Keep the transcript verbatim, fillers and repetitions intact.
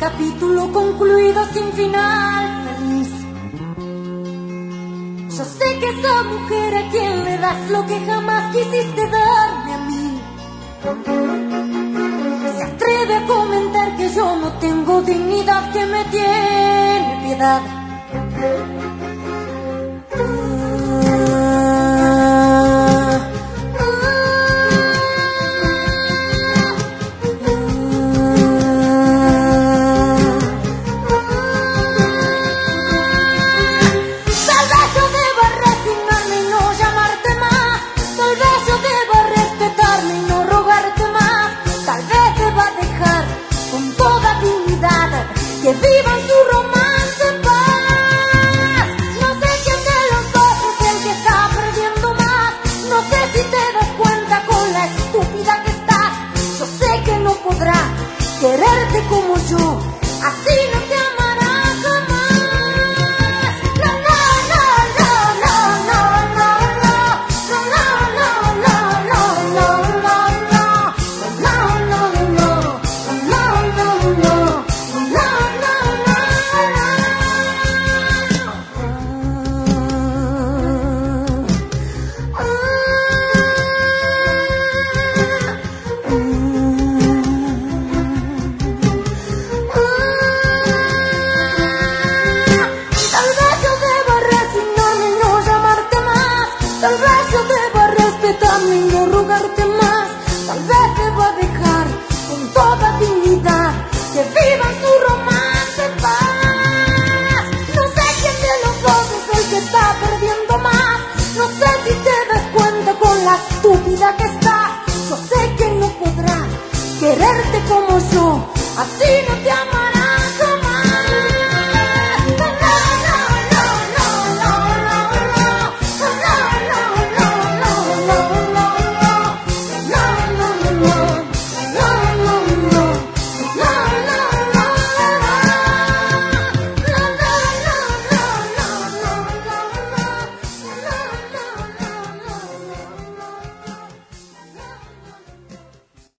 capítulo concluido sin final feliz. Yo sé que esa mujer a quien le das lo que jamás quisiste darme a mí se atreve a comentar que yo no tengo dignidad, que me tiene piedad. Que vivan su romance en paz. No sé quién de los dos es el que está perdiendo más. No sé si te das cuenta con la estúpida que estás. Yo sé que no podrá quererte como yo, así no te amará jamás. No, no, no, no, no, no, no, no, no, no, no, no, no, no, no, no, no, no, no. Tal vez yo deba respetarme y no rogarte más. Tal vez deba dejar con toda dignidad que vivan su romance en paz. No sé quién de los dos es el que está perdiendo más. No sé si te das cuenta con la estúpida que estás. Yo sé que no podrá quererte como yo, así no te amará.